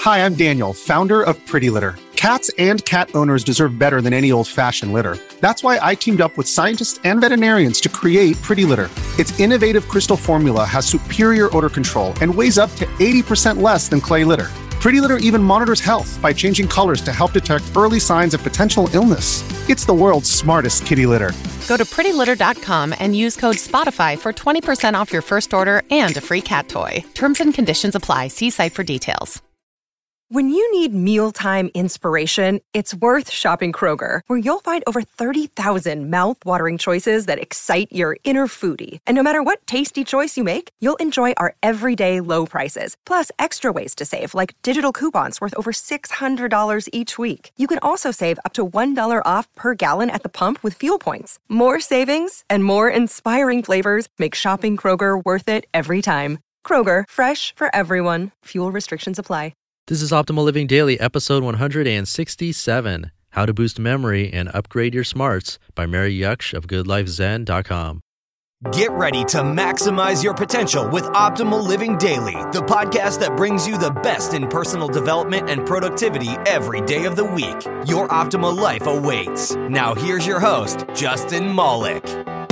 Hi, I'm Daniel, founder of Pretty Litter. Cats and cat owners deserve better than any old-fashioned litter. That's why I teamed up with scientists and veterinarians to create Pretty Litter. Its innovative crystal formula has superior odor control and weighs up to 80% less than clay litter. Pretty Litter even monitors health by changing colors to help detect early signs of potential illness. It's the world's smartest kitty litter. Go to prettylitter.com and use code SPOTIFY for 20% off your first order and a free cat toy. Terms and conditions apply. See site for details. When you need mealtime inspiration, it's worth shopping Kroger, where you'll find over 30,000 mouth-watering choices that excite your inner foodie. And no matter what tasty choice you make, you'll enjoy our everyday low prices, plus extra ways to save, like digital coupons worth over $600 each week. You can also save up to $1 off per gallon at the pump with fuel points. More savings and more inspiring flavors make shopping Kroger worth it every time. Kroger, fresh for everyone. Fuel restrictions apply. This is Optimal Living Daily, episode 167, How to Boost Memory and Upgrade Your Smarts by Mary Yuksh of GoodLifeZen.com. Get ready to maximize your potential with Optimal Living Daily, the podcast that brings you the best in personal development and productivity every day of the week. Your optimal life awaits. Now here's your host, Justin Malik.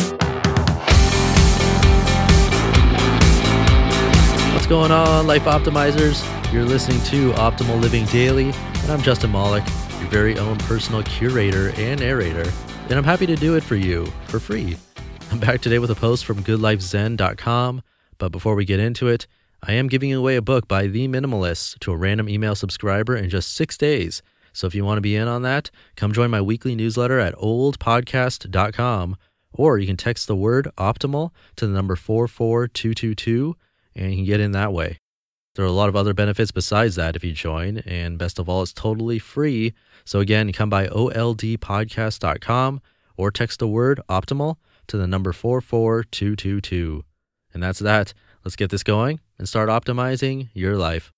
What's going on, Life Optimizers? You're listening to Optimal Living Daily, and I'm Justin Malik, your very own personal curator and narrator, and I'm happy to do it for you, for free. I'm back today with a post from GoodLifeZen.com, but before we get into it, I am giving away a book by The Minimalists to a random email subscriber in just 6 days. So if you want to be in on that, come join my weekly newsletter at oldpodcast.com, or you can text the word optimal to the number 44222, and you can get in that way. There are a lot of other benefits besides that if you join, and best of all, it's totally free. So again, come by oldpodcast.com or text the word optimal to the number 44222. And that's that. Let's get this going and start optimizing your life.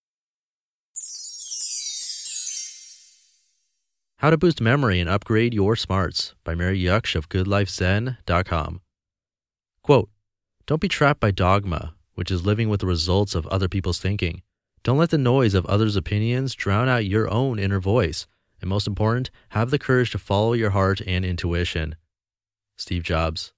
How to Boost Memory and Upgrade Your Smarts by Mary Yuksh of GoodLifeZen.com. Quote, "Don't be trapped by dogma, which is living with the results of other people's thinking. Don't let the noise of others' opinions drown out your own inner voice. And most important, have the courage to follow your heart and intuition." Steve Jobs.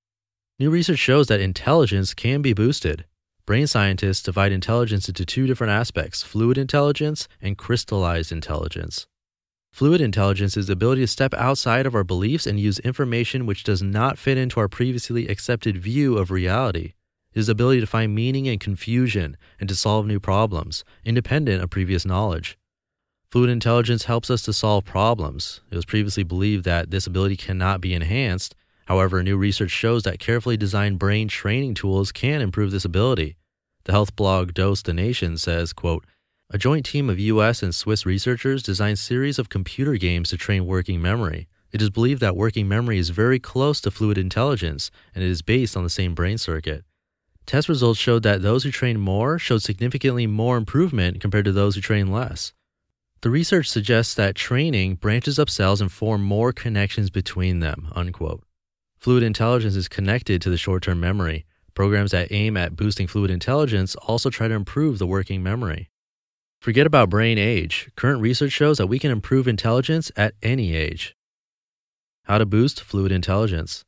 New research shows that intelligence can be boosted. Brain scientists divide intelligence into two different aspects, fluid intelligence and crystallized intelligence. Fluid intelligence is the ability to step outside of our beliefs and use information which does not fit into our previously accepted view of reality. It is the ability to find meaning in confusion and to solve new problems, independent of previous knowledge. Fluid intelligence helps us to solve problems. It was previously believed that this ability cannot be enhanced. However, new research shows that carefully designed brain training tools can improve this ability. The health blog Dose the Nation says, quote, "A joint team of US and Swiss researchers designed a series of computer games to train working memory. It is believed that working memory is very close to fluid intelligence, and it is based on the same brain circuit. Test results showed that those who trained more showed significantly more improvement compared to those who trained less. The research suggests that training branches up cells and form more connections between them," unquote. Fluid intelligence is connected to the short-term memory. Programs that aim at boosting fluid intelligence also try to improve the working memory. Forget about brain age. Current research shows that we can improve intelligence at any age. How to boost fluid intelligence.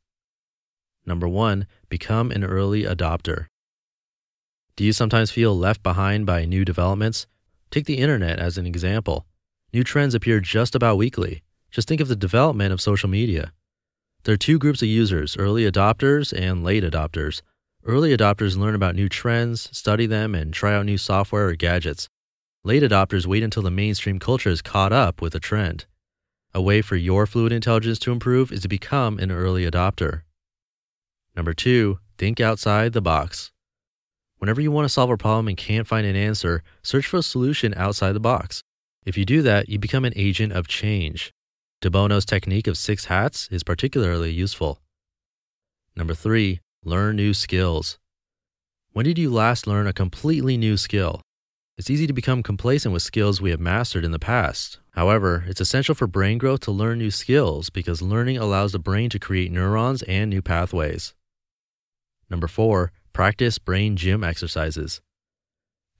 Number 1, become an early adopter. Do you sometimes feel left behind by new developments? Take the internet as an example. New trends appear just about weekly. Just think of the development of social media. There are two groups of users, early adopters and late adopters. Early adopters learn about new trends, study them, and try out new software or gadgets. Late adopters wait until the mainstream culture is caught up with a trend. A way for your fluid intelligence to improve is to become an early adopter. Number 2, think outside the box. Whenever you want to solve a problem and can't find an answer, search for a solution outside the box. If you do that, you become an agent of change. De Bono's technique of 6 hats is particularly useful. Number 3, learn new skills. When did you last learn a completely new skill? It's easy to become complacent with skills we have mastered in the past. However, it's essential for brain growth to learn new skills because learning allows the brain to create neurons and new pathways. Number 4, practice brain gym exercises.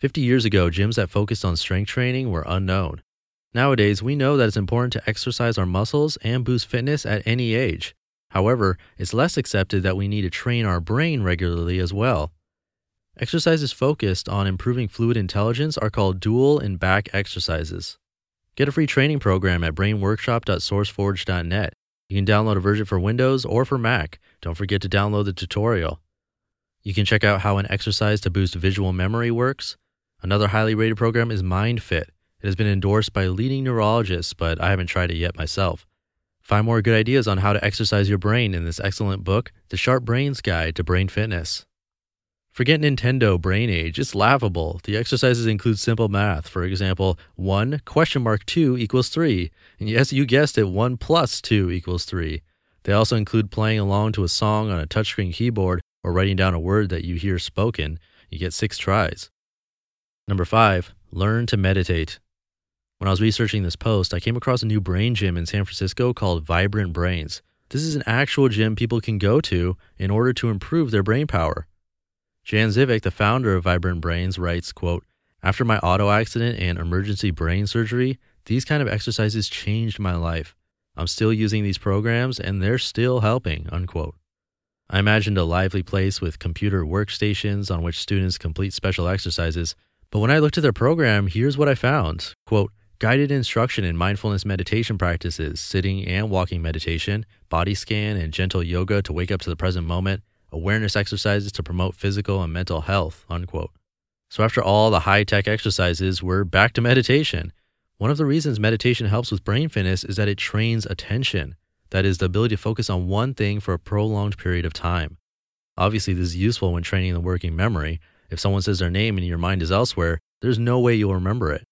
50 years ago, gyms that focused on strength training were unknown. Nowadays, we know that it's important to exercise our muscles and boost fitness at any age. However, it's less accepted that we need to train our brain regularly as well. Exercises focused on improving fluid intelligence are called dual and back exercises. Get a free training program at brainworkshop.sourceforge.net. You can download a version for Windows or for Mac. Don't forget to download the tutorial. You can check out how an exercise to boost visual memory works. Another highly rated program is MindFit. It has been endorsed by leading neurologists, but I haven't tried it yet myself. Find more good ideas on how to exercise your brain in this excellent book, The Sharp Brain's Guide to Brain Fitness. Forget Nintendo Brain Age. It's laughable. The exercises include simple math. For example, 1 = 2 = 3. And yes, you guessed it, 1 + 2 = 3. They also include playing along to a song on a touchscreen keyboard or writing down a word that you hear spoken. You get 6 tries. Number 5, learn to meditate. When I was researching this post, I came across a new brain gym in San Francisco called Vibrant Brains. This is an actual gym people can go to in order to improve their brain power. Jan Zivik, the founder of Vibrant Brains, writes, quote, "After my auto accident and emergency brain surgery, these kind of exercises changed my life. I'm still using these programs and they're still helping," unquote. I imagined a lively place with computer workstations on which students complete special exercises, but when I looked at their program, here's what I found. Quote, guided instruction in mindfulness meditation practices, sitting and walking meditation, body scan and gentle yoga to wake up to the present moment, awareness exercises to promote physical and mental health, unquote. So after all the high-tech exercises, we're back to meditation. One of the reasons meditation helps with brain fitness is that it trains attention. That is, the ability to focus on one thing for a prolonged period of time. Obviously, this is useful when training the working memory. If someone says their name and your mind is elsewhere, there's no way you'll remember it.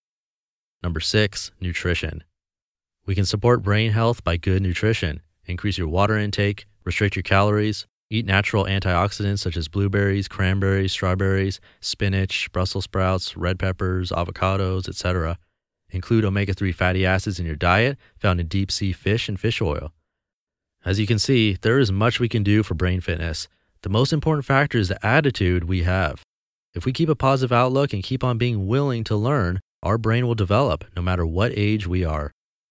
Number 6, nutrition. We can support brain health by good nutrition. Increase your water intake, restrict your calories, eat natural antioxidants such as blueberries, cranberries, strawberries, spinach, Brussels sprouts, red peppers, avocados, etc. Include omega-3 fatty acids in your diet, found in deep-sea fish and fish oil. As you can see, there is much we can do for brain fitness. The most important factor is the attitude we have. If we keep a positive outlook and keep on being willing to learn, our brain will develop no matter what age we are.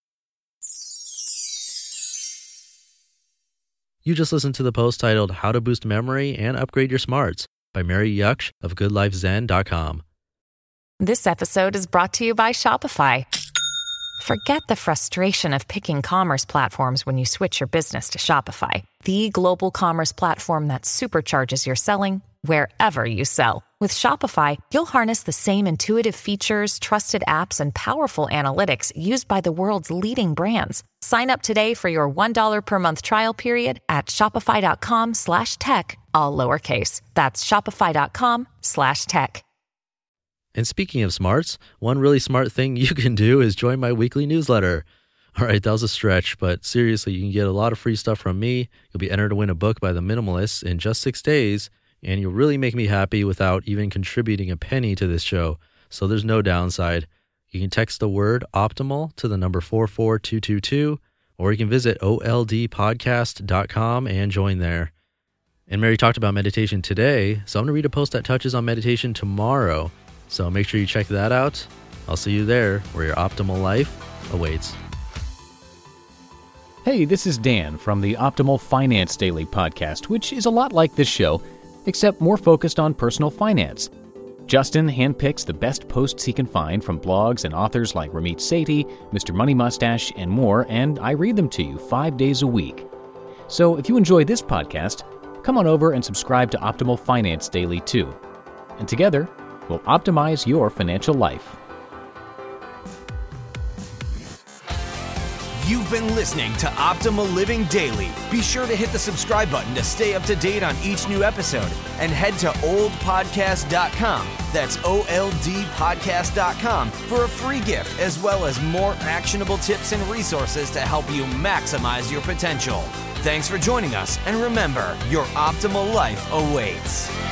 You just listened to the post titled How to Boost Memory and Upgrade Your Smarts by Mary Yuksh of GoodLifeZen.com. This episode is brought to you by Shopify. Forget the frustration of picking commerce platforms when you switch your business to Shopify, the global commerce platform that supercharges your selling wherever you sell. With Shopify, you'll harness the same intuitive features, trusted apps, and powerful analytics used by the world's leading brands. Sign up today for your $1 per month trial period at shopify.com/tech, all lowercase. That's shopify.com/tech. And speaking of smarts, one really smart thing you can do is join my weekly newsletter. All right, that was a stretch, but seriously, you can get a lot of free stuff from me. You'll be entered to win a book by the Minimalists in just 6 days, and you'll really make me happy without even contributing a penny to this show. So there's no downside. You can text the word optimal to the number 44222, or you can visit oldpodcast.com and join there. And Mary talked about meditation today, so I'm going to read a post that touches on meditation tomorrow. So make sure you check that out. I'll see you there where your optimal life awaits. Hey, this is Dan from the Optimal Finance Daily podcast, which is a lot like this show, except more focused on personal finance. Justin handpicks the best posts he can find from blogs and authors like Ramit Sethi, Mr. Money Mustache, and more, and I read them to you 5 days a week. So if you enjoy this podcast, come on over and subscribe to Optimal Finance Daily too. And together, we'll optimize your financial life. You've been listening to Optimal Living Daily. Be sure to hit the subscribe button to stay up to date on each new episode and head to oldpodcast.com. That's OLDpodcast.com for a free gift as well as more actionable tips and resources to help you maximize your potential. Thanks for joining us, and remember, your optimal life awaits.